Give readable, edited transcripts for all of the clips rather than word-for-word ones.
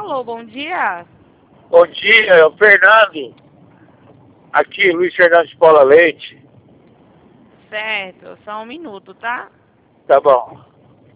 Alô, bom dia. Bom dia, é o Fernando. Aqui, Luiz Fernando de Paula Leite. Certo, só um minuto, tá? Tá bom.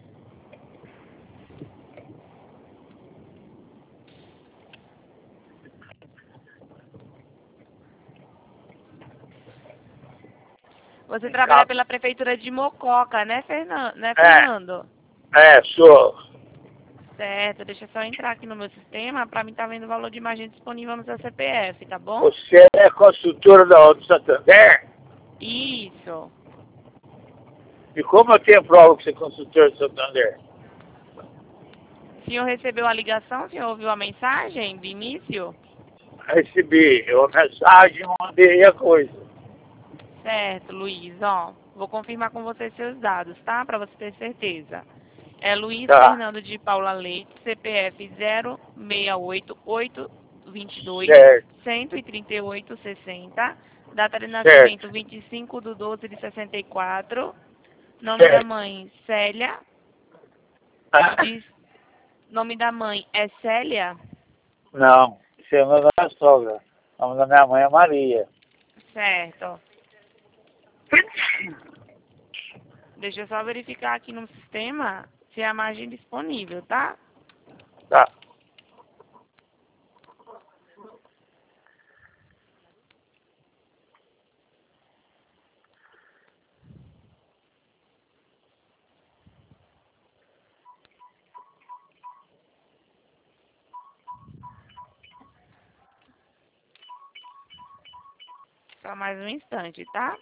Você trabalha pela Prefeitura de Mococa, né, É, Fernando? sou. Certo, deixa eu só entrar aqui no meu sistema para mim estar vendo o valor de imagem disponível no seu CPF, tá bom? Você é consultora da Auto Santander? Isso. E como eu tenho prova que você é consultor do Santander? O senhor recebeu a ligação? O senhor ouviu a mensagem de início? Recebi uma mensagem, mandei a coisa. Certo, Luiz, ó. Vou confirmar com você seus dados, tá? Para você ter certeza. É Luiz Tá, Fernando de Paula Leite, CPF 068822 certo, 13860, data de nascimento certo, 25/12/64, nome da certo. mãe Célia, Ah, diz, nome da mãe é Célia? não, isso é o nome da minha sogra. O nome da minha mãe é Maria. Certo. Deixa eu só verificar aqui no sistema se há margem disponível, tá? Tá. Só mais um instante, tá?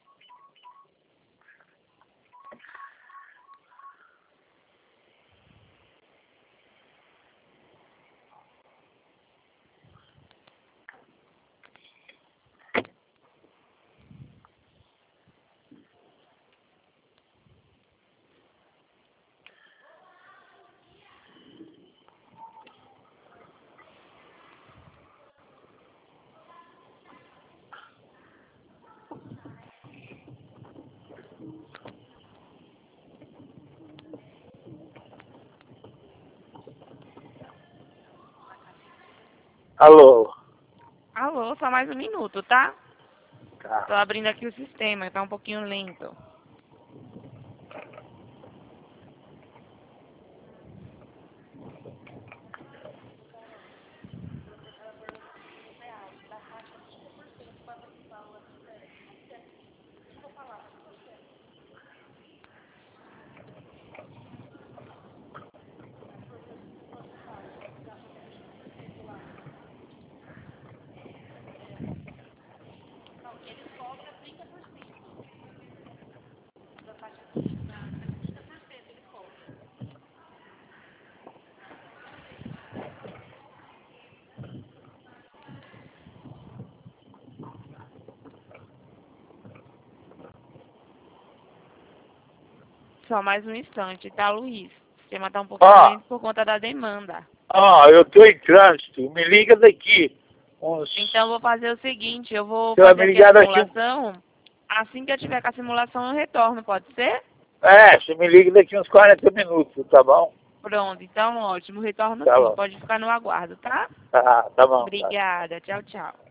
Alô? Alô, só mais um minuto, tá? Tá. Tô abrindo aqui o sistema, tá um pouquinho lento. Só mais um instante, tá, Luiz? O sistema tá um pouquinho Ó, lento por conta da demanda. eu tô em trânsito. Me liga daqui. Então, eu Uns... vou fazer o seguinte, eu vou Você vai fazer me aqui a ligar daqui. simulação. Assim que eu tiver com a simulação, eu retorno, pode ser? Você me liga daqui uns 40 minutos, tá bom? Pronto, então ótimo. Retorno Tá sim, bom. pode ficar no aguardo, tá? Tá bom. Tá. Obrigada, tchau, tchau.